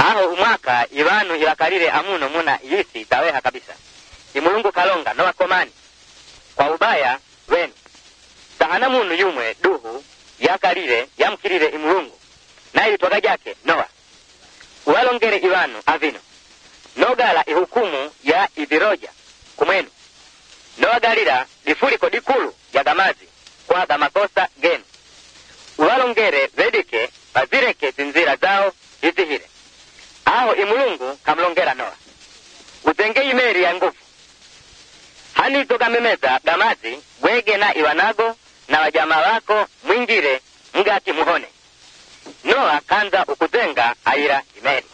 aho umwaka ibanu ibakalile amuno muna yisi taweha kabisa. Imulungu kalonga Noa komani kwa ubaya wenu. Sahana munu yumwe duhu yakalile yamkilile imulungu na ilitoka jake Noa. Uwalongere ibanu avino nogala ihukumu ya ibiroja kumwenu. Noa galila difuliko dikulu ya gamazi kwa gamakosa genu. Uwalongere vedike bazireke zinzira zao izihire. Aho imulungu kamlongera Noa. Uzenge imeri ya nguvu. Hani zogamemeza gamazi wege na iwanago na wajama wako mwingire mgati muhone. Noa kanza ukuzenga aira imeri.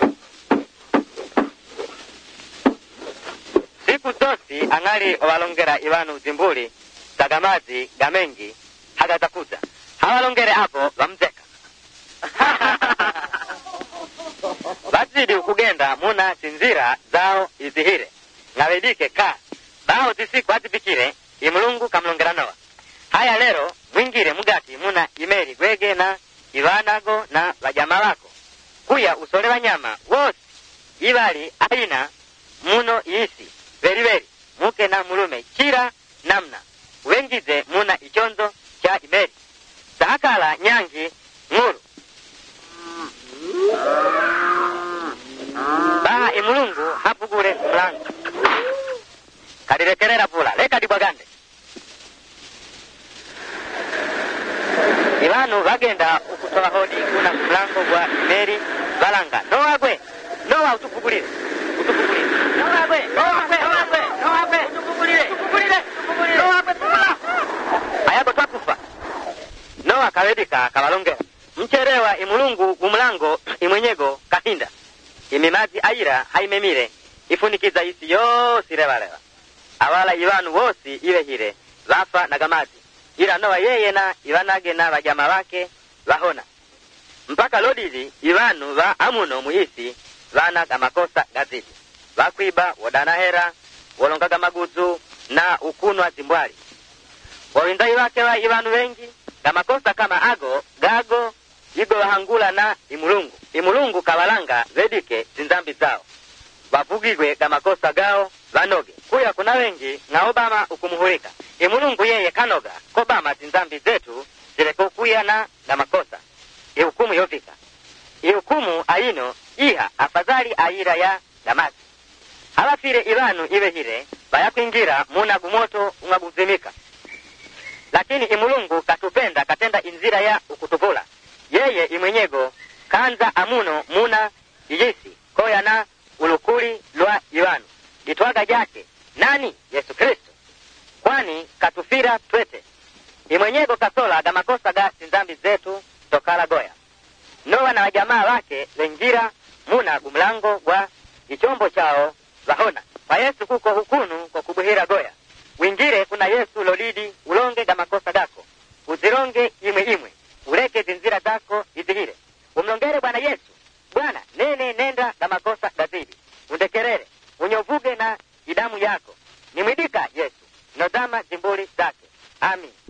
Siku zosi angali owalongera iwanu zimbuli za gamazi gamengi haga zakuza. Hawalongere hapo wamzeka. Bazidi ukugenda muna sinzira zao izihire. Ngawedike ka. Bao zisiku azibikire imulungu kamlongera Noa. Haya lero mwingire mugati muna imeri gwege na iwanago na wajama wako. Kuya usole wanyama wosi ibali aina muno isi veri muke na mulume kira namna. Wengize muna ichonzo cha imeri. Sahakala nyangi nguru. Baha imulungu hapugure mlango. Kadirekerera pula leka dibagande. Ibanu bagenda ukutoa hodi kuna mlango wa imeri balanga. Noa gwe. Noa utupugulire. Utupugulire. Noa gwe. Noa gwe. Noa gwe. Noa gwe. Utupugulire. Utupugulire. Utupugulire. Noa gwe pula. Ayago twakufa. Noa kawedika kabalongera. Mcherewa imulungu umlango imwenyego kahinda. Imimazi aira haimemire ifunikiza isi yosi rewa. Awala ibanu wosi iwehire vafa na gamazi. Ila Noa yeye na iwanage na wajama wake wahona. Mpaka lodizi ibanu wa amuno muhisi wana gamakosa gazidi. Wakwiba, wodanahera, wolongaga maguzu na ukunwa zimbwali. Wawindai wake wa ibanu wengi gamakosa kama ago, gago, igo wahangula na imulungu. Imulungu kawalanga vedike zinzambi zao. Wavugigwe gamakosa gao wanoge. Kuya kuna wengi na Obama ukumuhurika. Imulungu yeye kanoga kobama zinzambi zetu zileko kuya na gamakosa. Ihukumu yovika. Ihukumu aino iha afadhali aira ya gamazi. Halafire ibanu iwehire bayakuingira muna gumoto ungabuzimika. Lakini imulungu katupenda katenda inzira ya ukutuvula. Yeye imwenyego kanza amuno muna ijisi koya na ulukuli lwa ibanu. Itwaga jake nani? Yesu Kristo. Kwani katufira twete. Imwenyego kasola gamakosa ga sinzambi zetu tokala goya. Noa na wajamaa wake wengira muna gumlango gwa ichombo chao wahona. Kwa Yesu kuko hukunu kwa kubuhira goya. Wingire kuna Yesu lolidi ulonge gamakosa gako. Uzironge imwe. Uleke zinzira zako izihire. Umlongere Bwana Yesu. Bwana nenda gamakosa gazidi. Undekerere. Unyovuge na idamu yako. Nimwidika Yesu. Nodama zimbuli zake. Amin.